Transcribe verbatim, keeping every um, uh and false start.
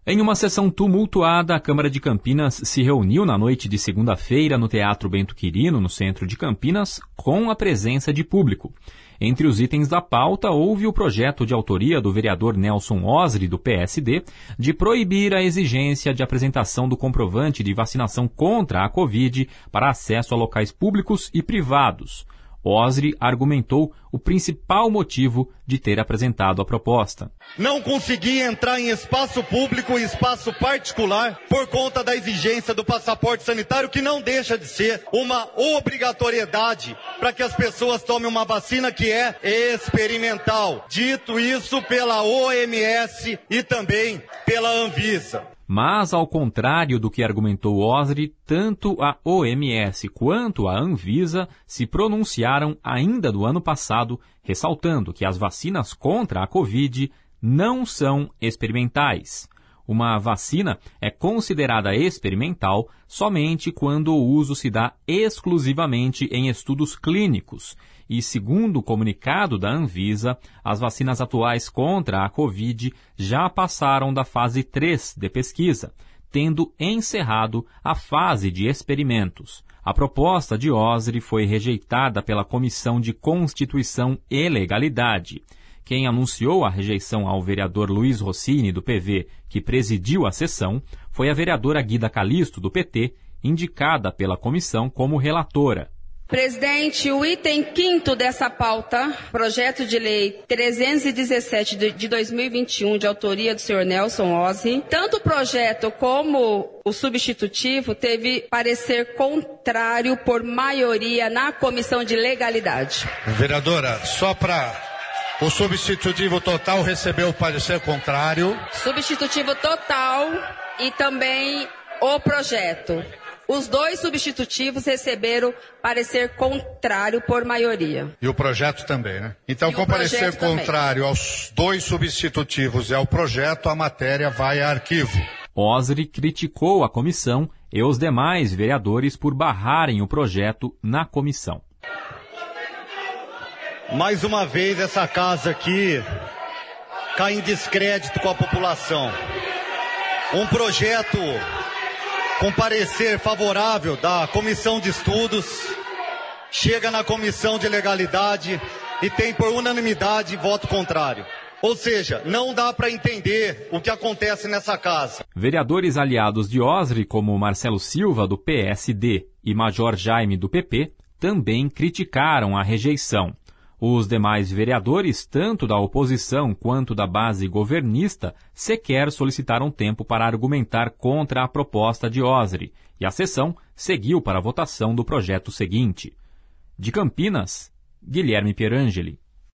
Em uma sessão tumultuada, a Câmara de Campinas se reuniu na noite de segunda-feira no Teatro Bento Quirino, no centro de Campinas, com a presença de público. Entre os itens da pauta, houve o projeto de autoria do vereador Nelson Osri, do P S D, de proibir a exigência de apresentação do comprovante de vacinação contra a Covid para acesso a locais públicos e privados. Osri argumentou o principal motivo de ter apresentado a proposta. Não consegui entrar em espaço público e espaço particular por conta da exigência do passaporte sanitário, que não deixa de ser uma obrigatoriedade para que as pessoas tomem uma vacina que é experimental. Dito isso pela O M S e também pela Anvisa. Mas, ao contrário do que argumentou Osri, tanto a O M S quanto a Anvisa se pronunciaram ainda do ano passado, ressaltando que as vacinas contra a Covid não são experimentais. Uma vacina é considerada experimental somente quando o uso se dá exclusivamente em estudos clínicos. E, segundo o comunicado da Anvisa, as vacinas atuais contra a Covid já passaram da fase três de pesquisa, tendo encerrado a fase de experimentos. A proposta de Osri foi rejeitada pela Comissão de Constituição e Legalidade. Quem anunciou a rejeição ao vereador Luiz Rossini, do P V, que presidiu a sessão, foi a vereadora Guida Calisto, do P T, indicada pela comissão como relatora. Presidente, o item quinto dessa pauta, projeto de lei trezentos e dezessete de dois mil e vinte e um, de autoria do senhor Nelson Osri, tanto o projeto como o substitutivo teve parecer contrário por maioria na Comissão de Legalidade. Vereadora, só para... O substitutivo total recebeu o parecer contrário. Substitutivo total e também o projeto. Os dois substitutivos receberam parecer contrário por maioria. E o projeto também, né? Então, e com parecer contrário também aos dois substitutivos e ao projeto, a matéria vai a arquivo. Osri criticou a comissão e os demais vereadores por barrarem o projeto na comissão. Mais uma vez, essa casa aqui cai em descrédito com a população. Um projeto com parecer favorável da Comissão de Estudos chega na Comissão de Legalidade e tem por unanimidade voto contrário. Ou seja, não dá para entender o que acontece nessa casa. Vereadores aliados de Osri, como Marcelo Silva, do P S D, e Major Jaime, do P P, também criticaram a rejeição. Os demais vereadores, tanto da oposição quanto da base governista, sequer solicitaram tempo para argumentar contra a proposta de Osri, e a sessão seguiu para a votação do projeto seguinte. De Campinas, Guilherme Pierangeli.